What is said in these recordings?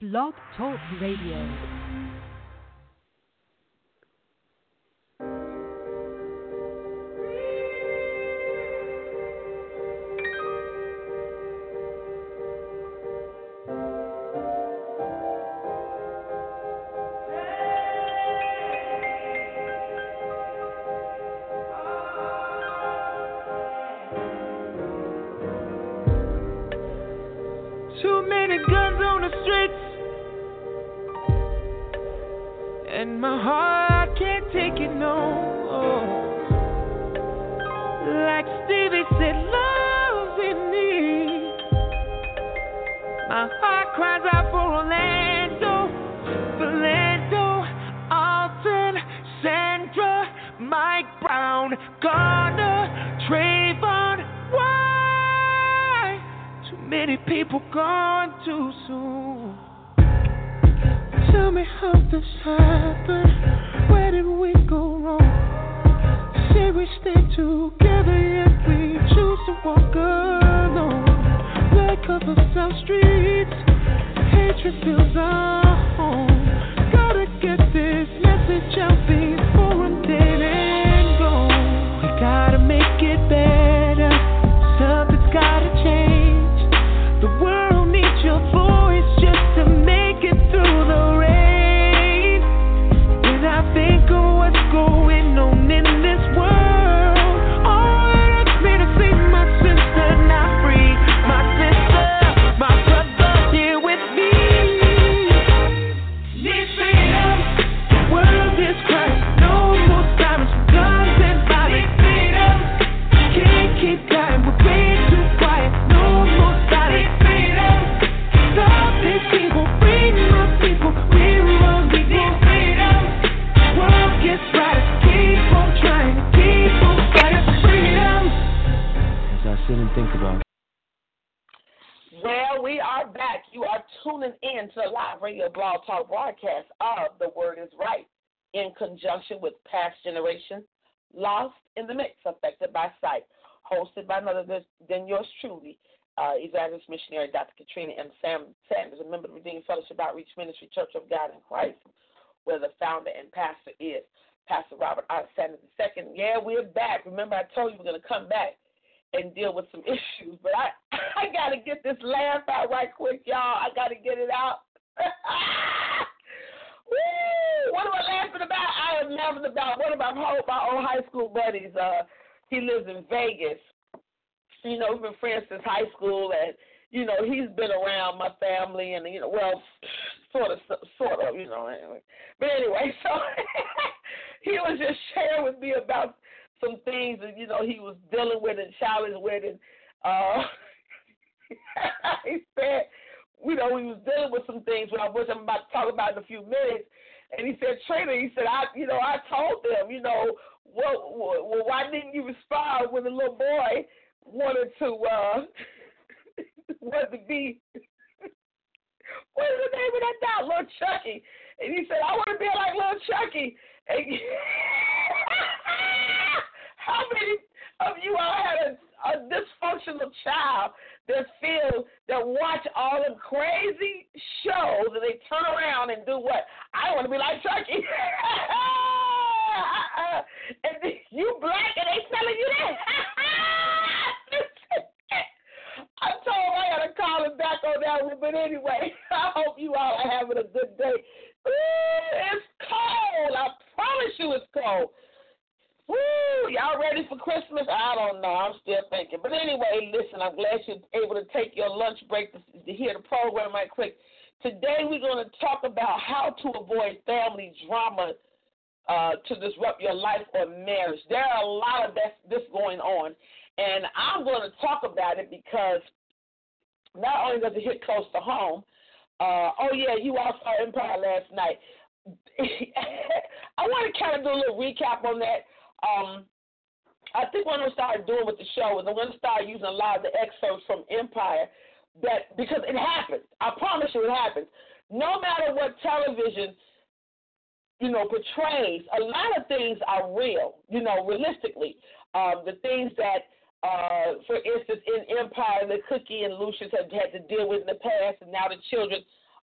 Blog Talk Radio.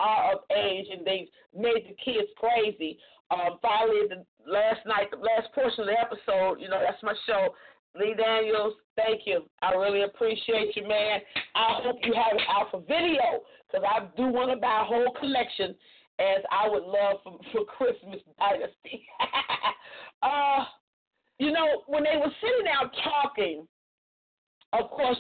are of age and they made the kids crazy. Finally, the last portion of the episode, that's my show. Lee Daniels, thank you. I really appreciate you, man. I hope you have it out for video because I do want to buy a whole collection as I would love for Christmas Dynasty. When they were sitting down talking, of course,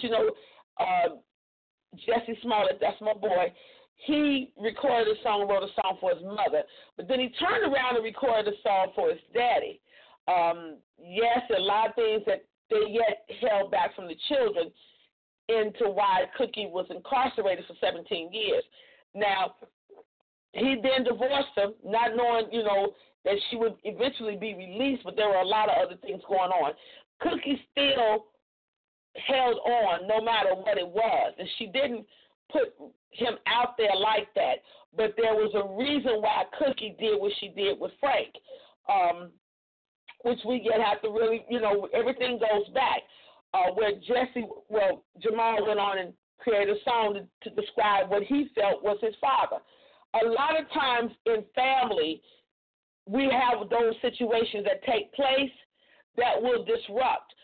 Jesse Smollett, that's my boy, he recorded a song, wrote a song for his mother, but then he turned around and recorded a song for his daddy. Yes, a lot of things that they yet held back from the children into why Cookie was incarcerated for 17 years. Now, he then divorced her, not knowing, that she would eventually be released, but there were a lot of other things going on. Cookie still held on no matter what it was, and she didn't put him out there like that, but there was a reason why Cookie did what she did with Frank, which we yet have to really, everything goes back, where Jamal went on and created a song to describe what he felt was his father. A lot of times in family, we have those situations that take place that will disrupt.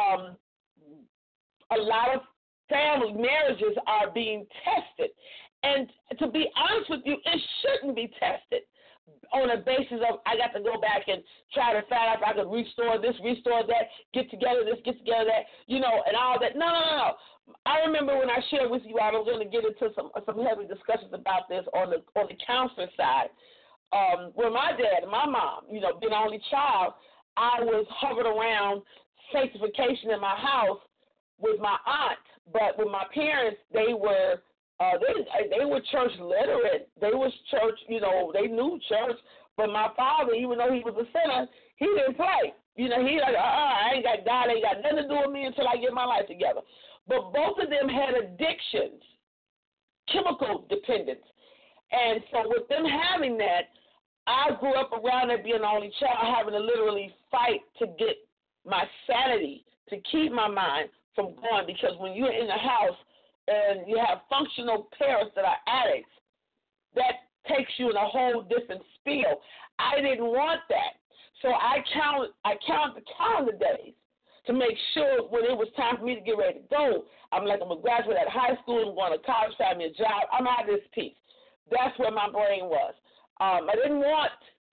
A lot of family marriages are being tested. And to be honest with you, it shouldn't be tested on a basis of I got to go back and try to find out if I could restore this, restore that, get together this, get together that, and all that. No. I remember when I shared with you, I was going to get into some heavy discussions about this on the counseling side. With my dad and my mom, being the only child, I was hovered around sanctification in my house with my aunt. But with my parents, they were church literate. They was church, they knew church. But my father, even though he was a sinner, he didn't play. He like, I ain't got God, ain't got nothing to do with me until I get my life together. But both of them had addictions, chemical dependence. And so with them having that, I grew up around it being the only child, having to literally fight to get my sanity, to keep my mind from going, because when you're in the house and you have functional parents that are addicts, that takes you in a whole different spiel. I didn't want that. So I counted the calendar days to make sure when it was time for me to get ready to go, I'm like, I'm going to graduate out of high school, I'm going to college, find me a job, I'm out of this piece. That's where my brain was. I didn't want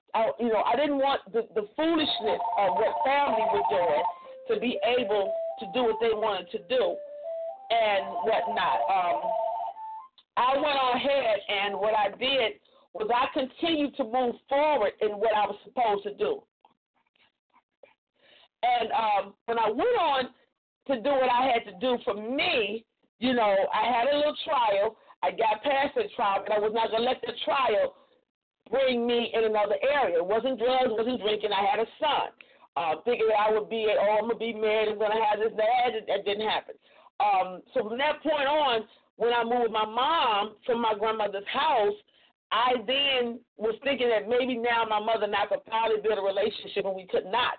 the foolishness of what family was doing to be able to do what they wanted to do and whatnot. I went on ahead, and what I did was I continued to move forward in what I was supposed to do. And when I went on to do what I had to do for me, I had a little trial. I got past the trial, and I was not going to let the trial bring me in another area. It wasn't drugs, it wasn't drinking. I had a son. Thinking that I would be, I'm going to be married, I'm going to have this, that didn't happen. So from that point on, when I moved my mom from my grandmother's house, I then was thinking that maybe now my mother and I could probably build a relationship, and we could not.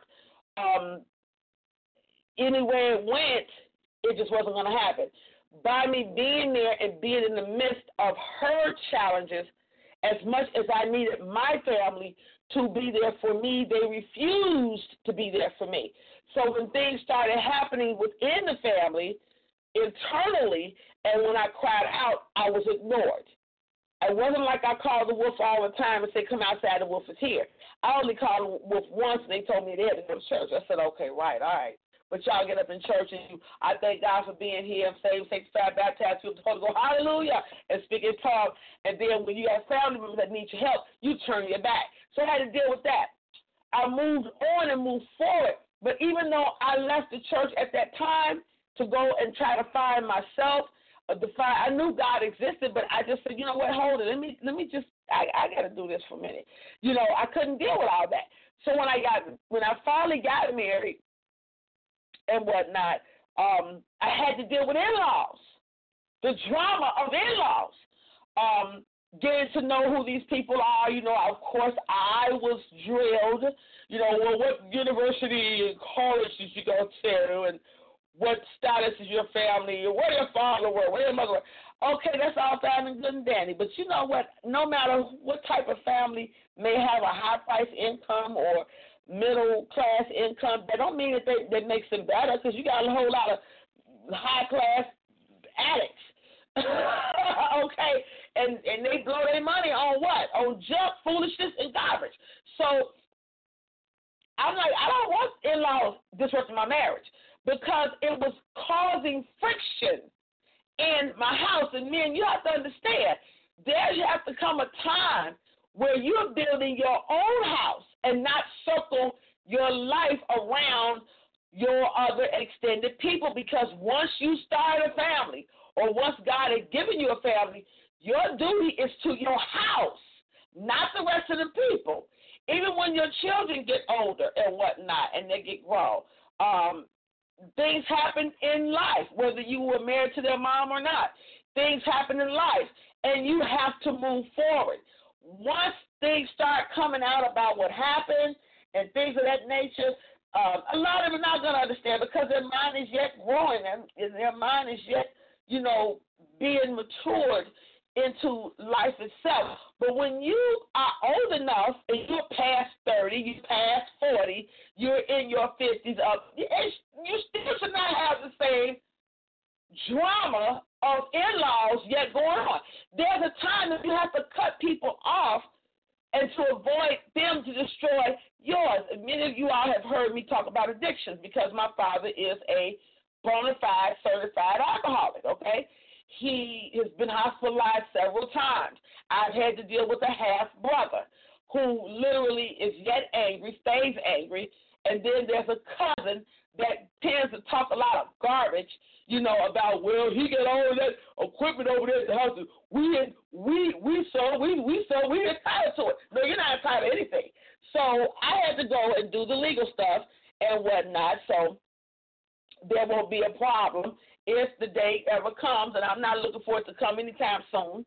Anywhere it went, it just wasn't going to happen. By me being there and being in the midst of her challenges, as much as I needed my family to be there for me, they refused to be there for me. So when things started happening within the family, internally, and when I cried out, I was ignored. It wasn't like I called the wolf all the time and said, come outside, the wolf is here. I only called the wolf once, and they told me they had to go to church. I said, okay, right, all right. But y'all get up in church, and I thank God for being here. I'm saved, sanctified, baptized, filled with the Holy Ghost, hallelujah, and speak in tongues. And then when you have family members that need your help, you turn your back. So I had to deal with that. I moved on and moved forward. But even though I left the church at that time to go and try to find myself, I knew God existed, but I just said, you know what, hold it. Let me just, I got to do this for a minute. I couldn't deal with all that. So when I finally got married and whatnot, I had to deal with in-laws, the drama of in-laws, getting to know who these people are. Of course, I was drilled, well, what university and college did you go to, and what status is your family, where your father were, where your mother were. Okay, that's all fine and good and dandy. But you know what? No matter what type of family may have a high-price income or middle-class income, that don't mean that makes them better, because you got a whole lot of high-class addicts. Okay, and they blow their money on what? On junk, foolishness, and garbage. So I'm like, I don't want in-laws disrupting my marriage, because it was causing friction in my house. And men, you have to understand, there has to come a time where you're building your own house and not circle your life around your other extended people, because once you start a family, or once God has given you a family, your duty is to your house, not the rest of the people. Even when your children get older and whatnot and they get grown, things happen in life, whether you were married to their mom or not. Things happen in life, and you have to move forward. Once things start coming out about what happened and things of that nature, a lot of them are not going to understand, because their mind is yet growing and their mind is yet, being matured into life itself. But when you are old enough and you're past 30, you're past 40, you're in your 50s, you still should not have the same drama of in-laws yet going on. There's a time that you have to cut people off and to avoid them to destroy yours. Many of you all have heard me talk about addictions, because my father is a bona fide certified alcoholic, okay? He has been hospitalized several times. I've had to deal with a half-brother who literally is yet angry, stays angry, and then there's a cousin that tends to talk a lot of garbage, about, well, he got all of that equipment over there at the house. We entitled to it. No, you're not entitled to anything. So I had to go and do the legal stuff and whatnot, so there won't be a problem if the day ever comes, and I'm not looking for it to come anytime soon.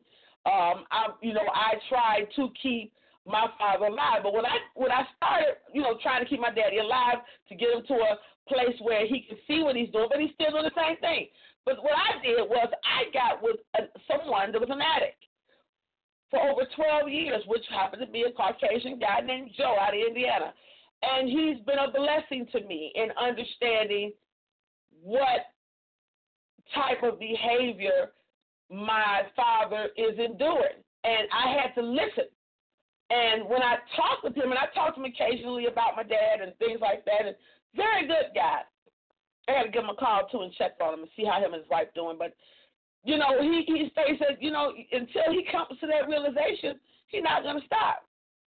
I tried to keep my father alive, but when I started, trying to keep my daddy alive to get him to a place where he can see what he's doing, but he's still doing the same thing. But what I did was I got with someone that was an addict for over 12 years, which happened to be a Caucasian guy named Joe out of Indiana, and he's been a blessing to me in understanding what type of behavior my father is enduring. And I had to listen. And when I talked with him, and I talked to him occasionally about my dad and things like that, and very good guy. I had to give him a call, too, and check on him and see how him and his wife doing. But, he said, until he comes to that realization, he's not going to stop.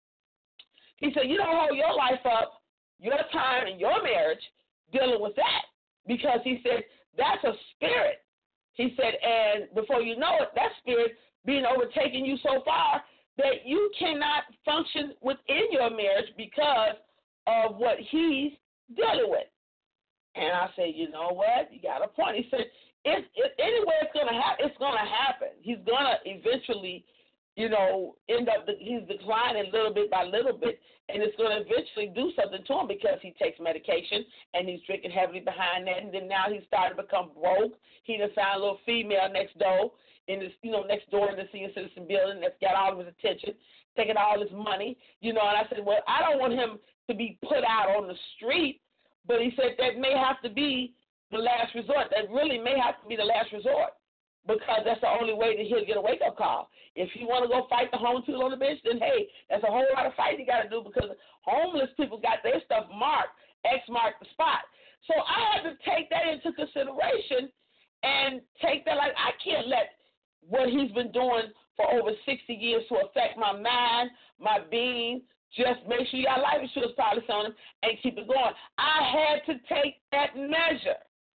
He said, you don't hold your life up, your time, and your marriage dealing with that. Because he said, that's a spirit. He said, and before you know it, that spirit being overtaken you so far that you cannot function within your marriage because of what he's dealing with. And I said, you know what? You got a point. He said, anyway it's going to happen, it's going to happen. He's going to eventually, end up, he's declining little bit by little bit, and it's going to eventually do something to him because he takes medication and he's drinking heavily behind that. And then now he's starting to become broke. He done found a little female next door in this, next door in the senior citizen building that's got all of his attention, taking all his money, And I said, well, I don't want him to be put out on the street, but he said that may have to be the last resort. That really may have to be the last resort, because that's the only way that he'll get a wake-up call. If you want to go fight the homeless people on the bench, then, hey, that's a whole lot of fighting you got to do, because homeless people got their stuff marked, X marked the spot. So I had to take that into consideration and take that, like, I can't let what he's been doing for over 60 years to affect my mind, my being. Just make sure you got life insurance policy on him and keep it going. I had to take that measure.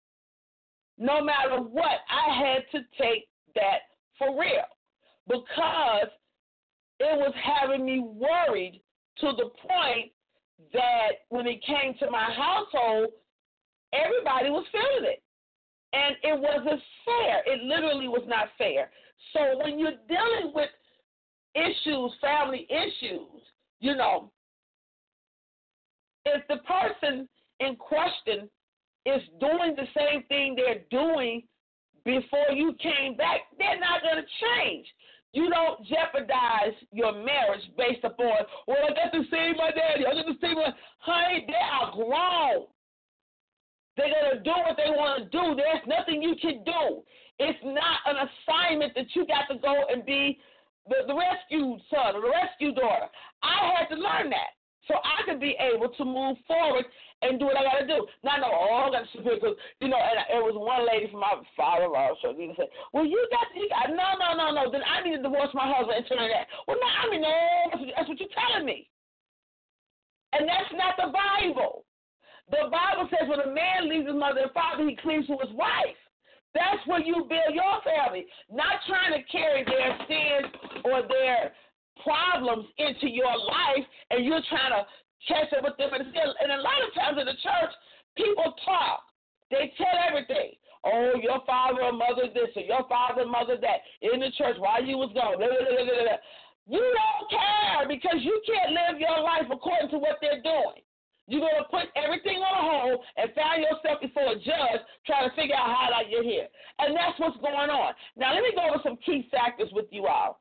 No matter what, I had to take that for real, because it was having me worried to the point that when it came to my household, everybody was feeling it. And it wasn't fair. It literally was not fair. So when you're dealing with issues, family issues, if the person in question is doing the same thing they're doing before you came back, they're not going to change. You don't jeopardize your marriage based upon, well, I got to see my daddy. I got to see my, honey, they are grown. They're going to do what they want to do. There's nothing you can do. It's not an assignment that you got to go and be the rescue son or the rescue daughter. I had to learn that so I could be able to move forward and do what I got to do. Not know, I got to because, and it was one lady from my father-in-law, so he said, well, no, then I need to divorce my husband and turn that. Well, no, that's what you're telling me. And that's not the Bible. The Bible says when a man leaves his mother and father, he cleaves to his wife. That's where you build your family, not trying to carry their sins or their problems into your life, and you're trying to catch up with them. And a lot of times in the church, people talk. They tell everything. Oh, your father or mother this, or your father or mother that, in the church while you was gone. Blah, blah, blah, blah, blah. You don't care because you can't live your life according to what they're doing. You're going to put everything on hold and find yourself before a judge trying to figure out how you're here. And that's what's going on. Now, let me go over some key factors with you all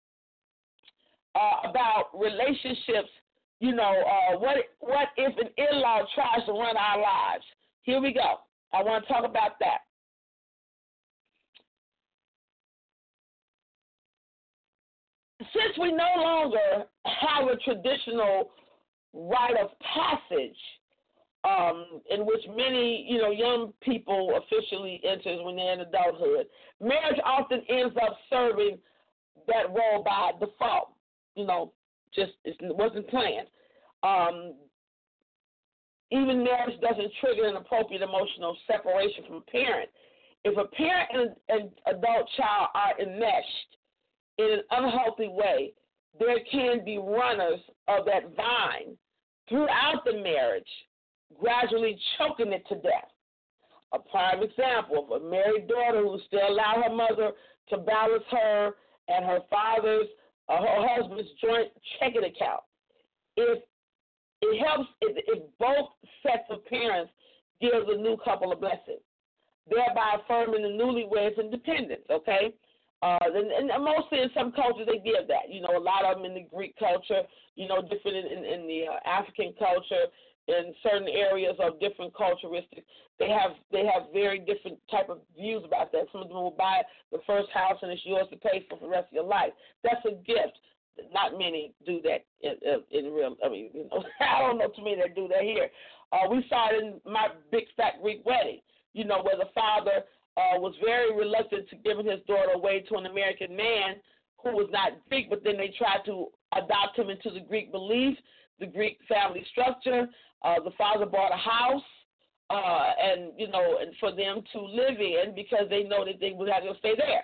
about relationships. What if an in-law tries to run our lives? Here we go. I want to talk about that. Since we no longer have a traditional rite of passage in which many, young people officially enters when they're in adulthood, marriage often ends up serving that role by default. It wasn't planned. Even marriage doesn't trigger an appropriate emotional separation from a parent. If a parent and adult child are enmeshed in an unhealthy way, there can be runners of that vine throughout the marriage, gradually choking it to death. A prime example of a married daughter who still allowed her mother to balance her and her her husband's joint checking account. If it helps, if both sets of parents give the new couple a blessing, thereby affirming the newlyweds' independence, okay? And mostly in some cultures they give that. A lot of them in the Greek culture, different in the African culture, in certain areas of different culturistics. They have very different type of views about that. Some of them will buy the first house and it's yours to pay for the rest of your life. That's a gift. Not many do that in real. I don't know too many that do that here. We saw it in my big fat Greek wedding. Where the father was very reluctant to giving his daughter away to an American man who was not Greek, but then they tried to adopt him into the Greek belief, the Greek family structure. The father bought a house, and for them to live in because they know that they would have to stay there.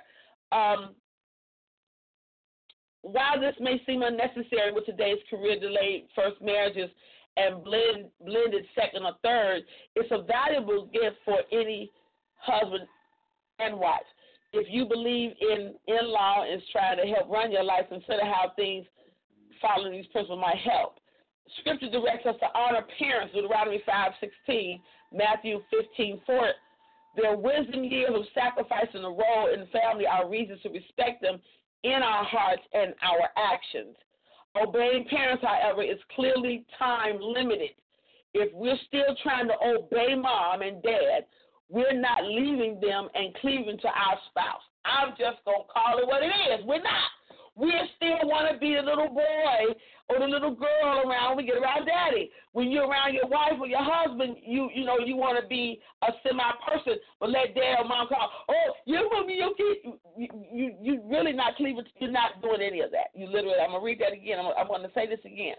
While this may seem unnecessary with today's career-delayed first marriages and blended second or third, it's a valuable gift for any husband and wife. If you believe in-law is trying to help run your life, consider how things following these principles might help. Scripture directs us to honor parents, Deuteronomy 5:16, Matthew 15:4. Their wisdom years of sacrifice and the role in the family are reasons to respect them in our hearts and our actions. Obeying parents, however, is clearly time limited. If we're still trying to obey mom and dad, we're not leaving them and cleaving to our spouse. I'm just going to call it what it is. We're not. We still want to be the little boy or the little girl around. We get around daddy. When you're around your wife or your husband, you want to be a semi-person, but let dad or mom call. Oh, you're with me, your kid. You really not cleaving. You're not doing any of that. You literally. I'm gonna read that again. I'm going to say this again.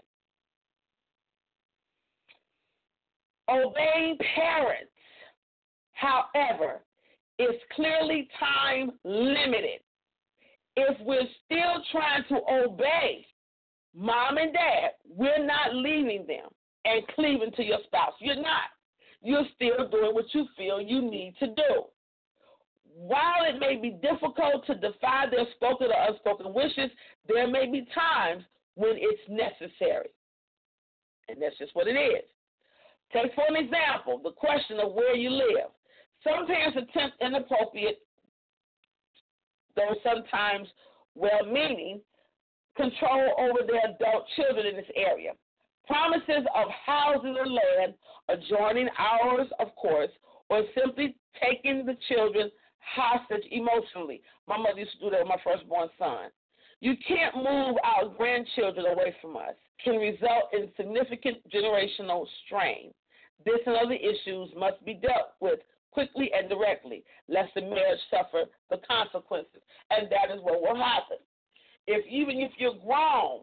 Obeying parents, however, is clearly time limited. If we're still trying to obey mom and dad, we're not leaving them and cleaving to your spouse. You're not. You're still doing what you feel you need to do. While it may be difficult to defy their spoken or unspoken wishes, there may be times when it's necessary. And that's just what it is. Take for an example the question of where you live. Some parents attempt inappropriate, though sometimes well-meaning, control over their adult children in this area. Promises of houses or land adjoining ours, of course, or simply taking the children hostage emotionally. My mother used to do that with my firstborn son. You can't move our grandchildren away from us. Can result in significant generational strain. This and other issues must be dealt with quickly and directly, lest the marriage suffer the consequences. And that is what will happen. Even if you're grown,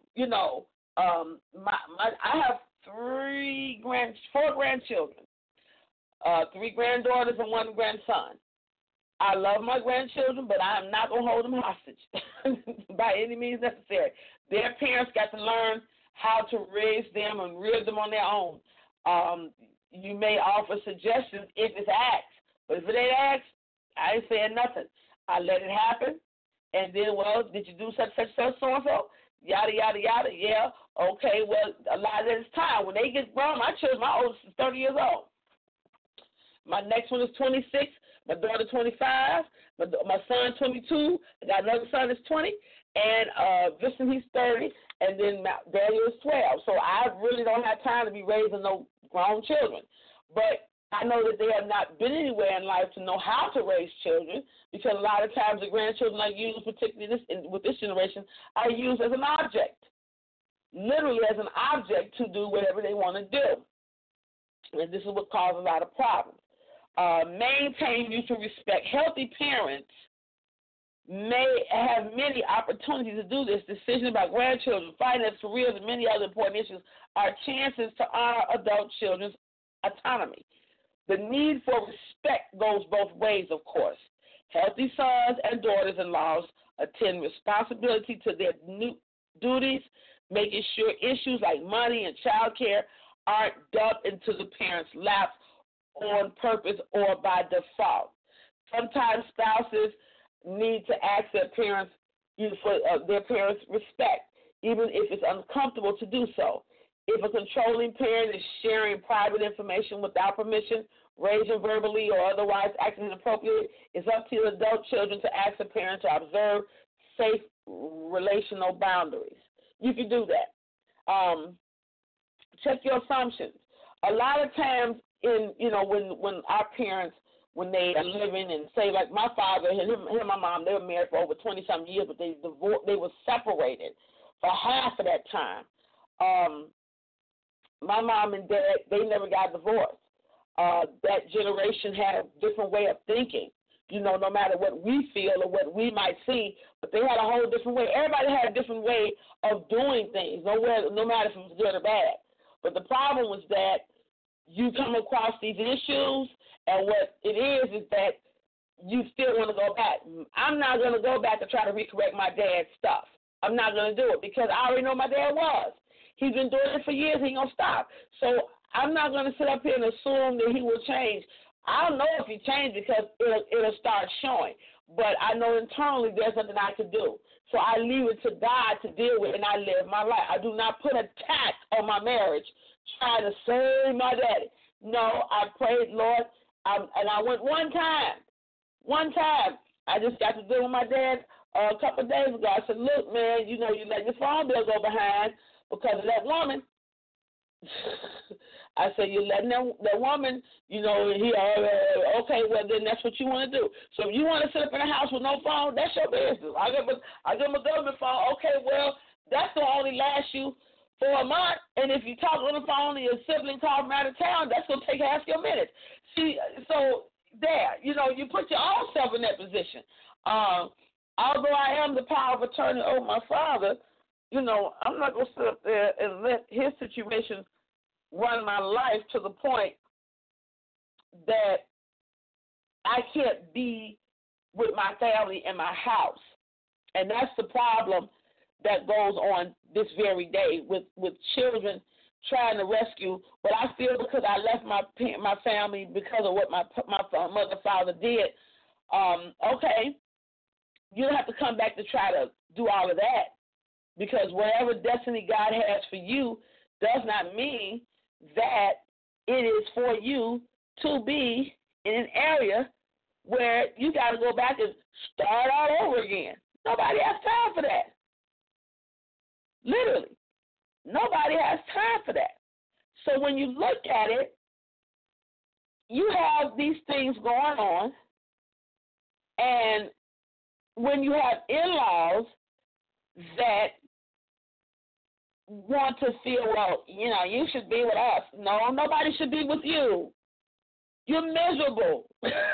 I have four grandchildren, 3 granddaughters and 1 grandson. I love my grandchildren, but I am not going to hold them hostage by any means necessary. Their parents got to learn how to raise them and rear them on their own. You may offer suggestions if it's asked, but if it ain't asked, I ain't saying nothing. I let it happen, and then, well, did you do such, so-and-so? Yada, yada, yada, yeah. Okay, well, a lot of it is time. When they get grown, my oldest is 30 years old. My next one is 26. My daughter 25. My son 22. I got another son that's 20. And Vincent, he's 30. And then Daniel is 12. So I really don't have time to be raising no grown children. But I know that they have not been anywhere in life to know how to raise children, because a lot of times the grandchildren are used, particularly with this generation, are used as an object, literally as an object to do whatever they want to do. And this is what causes a lot of problems. Maintain mutual respect. Healthy parents may have many opportunities to do this. Decisions about grandchildren, finance, careers, and many other important issues are chances to honor adult children's autonomy. The need for respect goes both ways, of course. Healthy sons and daughters-in-laws attend responsibility to their new duties, making sure issues like money and child care aren't dumped into the parents' laps on purpose or by default. Sometimes spouses need to ask their parents for their parents' respect, even if it's uncomfortable to do so. If a controlling parent is sharing private information without permission, raging verbally or otherwise acting inappropriately, it's up to the adult children to ask the parent to observe safe relational boundaries. You can do that. Check your assumptions. A lot of times, when our parents, when they are living, and say like my father and him and my mom, they were married for over 20-some years, but they were separated for half of that time. My mom and dad, they never got divorced. That generation had a different way of thinking, no matter what we feel or what we might see, but they had a whole different way. Everybody had a different way of doing things, no matter if it was good or bad. But the problem was that you come across these issues, and what it is that you still want to go back. I'm not going to go back to try to recorrect my dad's stuff. I'm not going to do it because I already know my dad was. He's been doing it for years. He ain't going to stop. So I'm not going to sit up here and assume that he will change. I don't know if he changed because it'll start showing. But I know internally there's nothing I can do. So I leave it to God to deal with, and I live my life. I do not put a tax on my marriage trying to save my daddy. No, I prayed, Lord, and I went one time. I just got to deal with my dad a couple of days ago. I said, look, man, you let your phone bill go behind because of that woman. I said, you're letting that woman, okay, well, then that's what you want to do. So if you want to sit up in a house with no phone, that's your business. I got my government phone. Okay, well, that's going to only last you for a month. And if you talk on the phone and your sibling calls from out of town, that's going to take half your minutes. See, so there, you put your own self in that position. Although I am the power of attorney over my father, I'm not going to sit up there and let his situation run my life to the point that I can't be with my family in my house. And that's the problem that goes on this very day with children trying to rescue. But I feel because I left my family because of what my mother and father did, okay, you don't have to come back to try to do all of that, because whatever destiny God has for you does not mean that it is for you to be in an area where you got to go back and start all over again. Nobody has time for that. Literally. Nobody has time for that. So when you look at it, you have these things going on, and when you have in-laws that want to feel, well, you should be with us. No, nobody should be with you. You're miserable.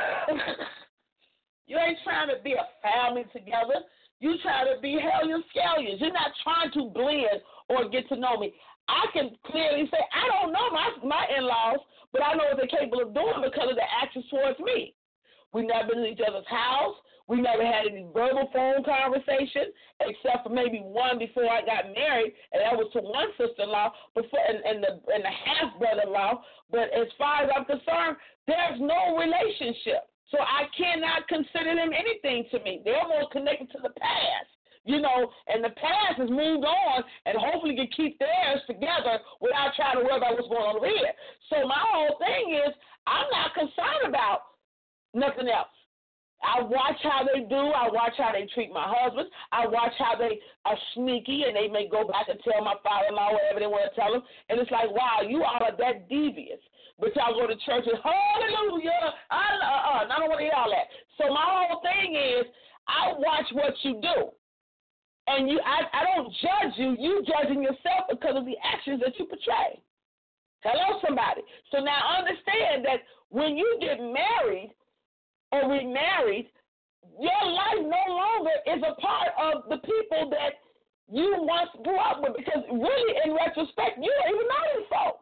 You ain't trying to be a family together. You trying to be hellion scallions. You're not trying to blend or get to know me. I can clearly say I don't know my in-laws, but I know what they're capable of doing because of their actions towards me. We never been in each other's house. We never had any verbal phone conversation, except for maybe one before I got married, and that was to one sister-in-law and the half-brother-in-law. But as far as I'm concerned, there's no relationship. So I cannot consider them anything to me. They're more connected to the past, and the past has moved on, and hopefully can keep theirs together without trying to worry about what's going on over here. So my whole thing is I'm not concerned about nothing else. I watch how they do. I watch how they treat my husband. I watch how they are sneaky, and they may go back and tell my father-in-law whatever they want to tell him. And it's like, wow, you all are that devious. But y'all go to church and, hallelujah, I don't want to hear all that. So my whole thing is I watch what you do. And I don't judge you. You judging yourself because of the actions that you portray. Hello, somebody. So now understand that when you get married, or remarried, your life no longer is a part of the people that you once grew up with, because really, in retrospect, you don't even know these folks.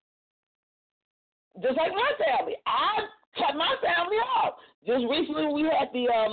Just like my family. I cut my family off. Just recently we had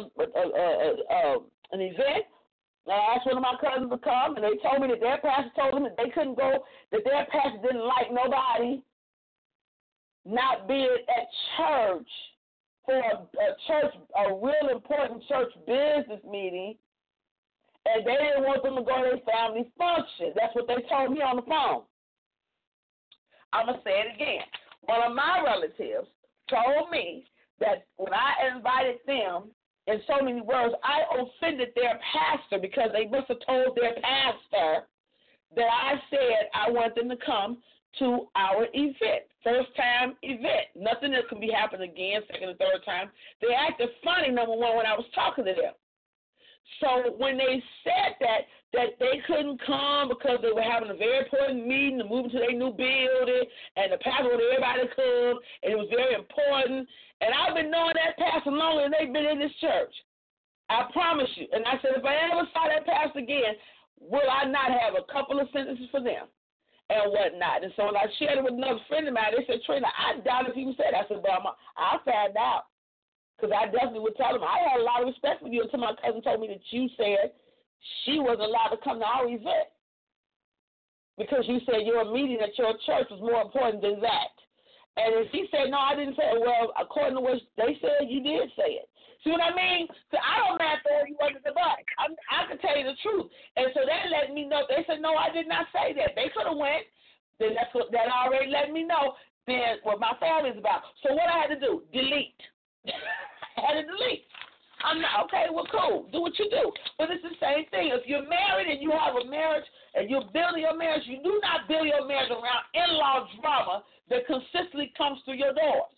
an event. I asked one of my cousins to come, and they told me that their pastor told them that they couldn't go, that their pastor didn't like nobody not being at church for a real important church business meeting, and they didn't want them to go to their family function. That's what they told me on the phone. I'm going to say it again. One of my relatives told me that when I invited them, in so many words, I offended their pastor because they must have told their pastor that I said I want them to come to our event, first-time event. Nothing that can be happening again, second and third time. They acted funny, number one, when I was talking to them. So when they said that they couldn't come because they were having a very important meeting to move into their new building, and the pastor wanted everybody to come, and it was very important. And I've been knowing that pastor longer than they've been in this church. I promise you. And I said, if I ever saw that pastor again, will I not have a couple of sentences for them and whatnot? And so when I shared it with another friend of mine, they said, Trina, I doubt if you said that. I said, well, I'll find out. Because I definitely would tell them, I had a lot of respect for you until my cousin told me that you said she wasn't allowed to come to our event because you said your meeting at your church was more important than that. And if she said, no, I didn't say it, well, according to what they said, you did say it. See what I mean? So I don't mind throwing you under the bus. I can tell you the truth. And so that let me know. They said, no, I did not say that. They could have went. Then that already let me know then what my family's about. So what I had to do, delete. I had to delete. I'm not, okay, well, cool. Do what you do. But it's the same thing. If you're married and you have a marriage and you're building your marriage, you do not build your marriage around in-law drama that consistently comes through your doors.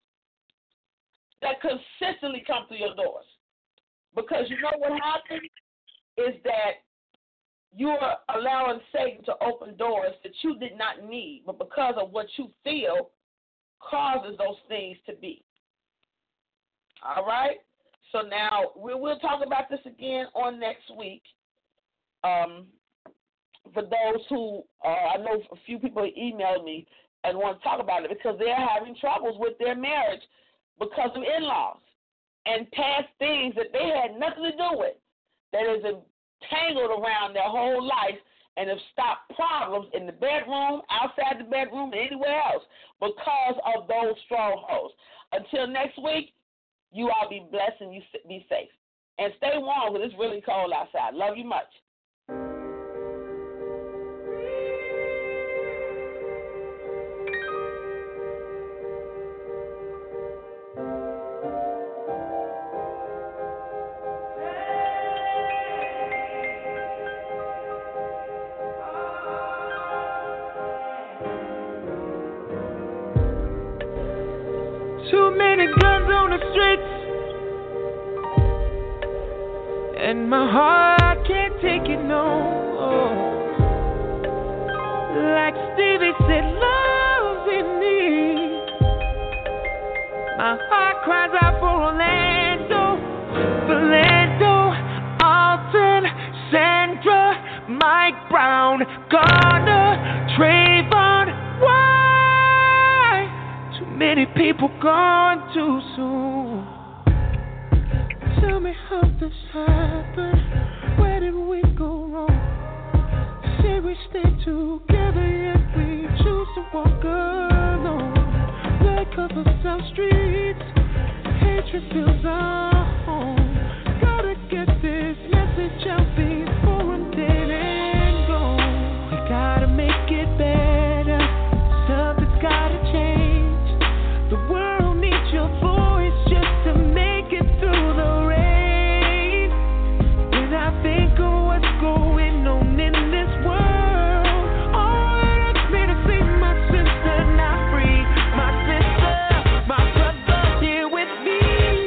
That consistently comes through your doors. Because you know what happens is that you're allowing Satan to open doors that you did not need, but because of what you feel causes those things to be. All right? So now we'll talk about this again on next week. For those who, I know a few people emailed me and want to talk about it because they're having troubles with their marriage because of in-laws and past things that they had nothing to do with, that is entangled around their whole life and have stopped problems in the bedroom, outside the bedroom, and anywhere else because of those strongholds. Until next week, you all be blessed and you be safe. And stay warm because it's really cold outside. Love you much. Too many guns on the streets, and my heart can't take it no more. Like Stevie said, love in me. My heart cries out for Orlando, Philando, Alton, Sandra, Mike Brown, Garner, Trayvon. Why? Too many people gone too soon. Tell me how this happened. Where did we go wrong? Say we stay together, yet we choose to walk alone. Blood covers our streets, hatred fills our home. Gotta get this message out before I'm dead and gone. We gotta make it better. Something's gotta change. The world needs your voice just to make it through the rain. When I think of what's going on in this world, all it hurts me to see my sister not free. My sister, my brother here with me.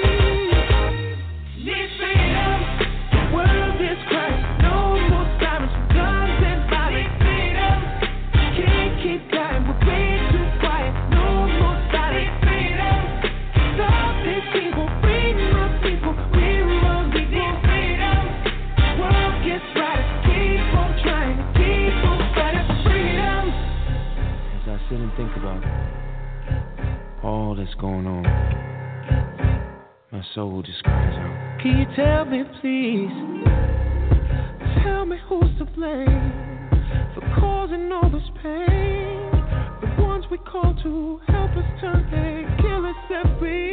Need freedom. The world is crying. No more sirens, guns and bodies. Freedom. Can't keep dying. We're way too quiet. No more silence. Freedom. Stop this evil. Free my people. We're all equal. Freedom. World gets brighter. Keep on trying. Keep on fighting for freedom. As I sit and think about all that's going on, my soul just cries out. Can you tell me, please? Tell me who's to blame for causing all this pain. The ones we call to help us turn, they kill us every